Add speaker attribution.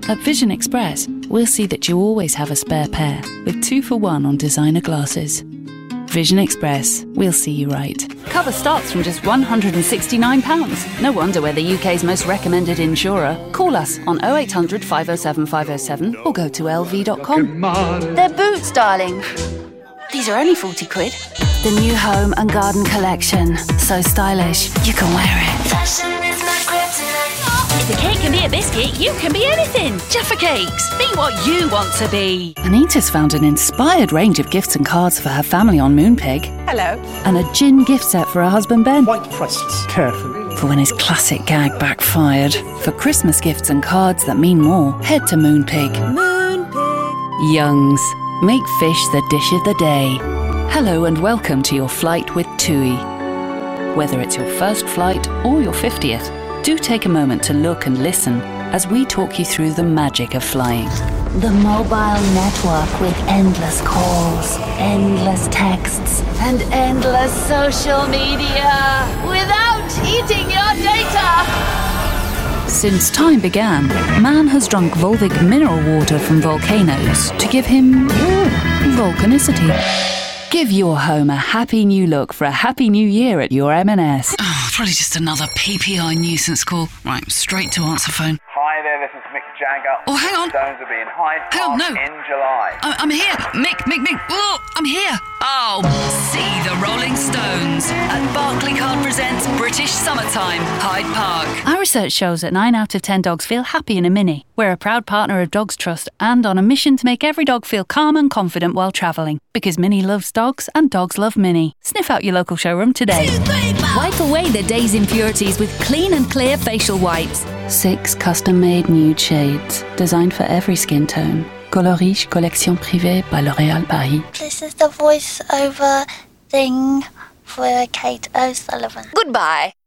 Speaker 1: At Vision Express, we'll see that you always have a spare pair, with 2 for 1 on designer glasses. Vision Express, we'll see you right. Cover starts from just £169. No wonder we're the UK's most recommended insurer. Call us on 0800 507 507 or go to lv.com. They're boots, darling. These are only 40 quid. The new home and garden collection. So stylish, you can wear it.
Speaker 2: Fashion is my kryptonite.
Speaker 3: If a cake can be a biscuit, you can be anything. Jaffa Cakes. Be what you want to be.
Speaker 1: Anita's found an inspired range of gifts and cards for her family on Moonpig.
Speaker 4: Hello.
Speaker 1: And a gin gift set for her husband Ben.
Speaker 5: Quite priceless. Carefully.
Speaker 1: For when his classic gag backfired. For Christmas gifts and cards that mean more, head to Moonpig.
Speaker 4: Moonpig.
Speaker 1: Young's. Make fish the dish of the day. Hello and welcome to your flight with TUI. Whether it's your first flight or your 50th, do take a moment to look and listen as we talk you through the magic of flying.
Speaker 6: The mobile network with endless calls, endless texts, and endless social media without eating your data.
Speaker 1: Since time began, man has drunk Volvic mineral water from volcanoes to give him volcanicity. Give your home a happy new look for a happy new year at your M&S.
Speaker 7: Oh, probably just another PPI nuisance call. Right, straight to answer phone.
Speaker 8: Hi there, this is Mick Jagger.
Speaker 7: Oh, hang on.
Speaker 8: Stones will be in Hyde
Speaker 7: Hang on,
Speaker 8: Park
Speaker 7: no.
Speaker 8: in July.
Speaker 7: I'm here. Mick. Oh, I'm here. Oh, see the Rolling Stones at Barclaycard presents British Summertime, Hyde Park.
Speaker 1: Our research shows that 9 out of 10 dogs feel happy in a Mini. We're a proud partner of Dogs Trust and on a mission to make every dog feel calm and confident while travelling. Because Mini loves dogs and dogs love Mini. Sniff out your local showroom today.
Speaker 3: Wipe away the day's impurities with clean and clear facial wipes.
Speaker 1: 6 custom-made nude shades, designed for every skin tone. Coloriche Collection Privée by L'Oréal Paris.
Speaker 9: This is the voiceover thing for Kate O'Sullivan.
Speaker 3: Goodbye.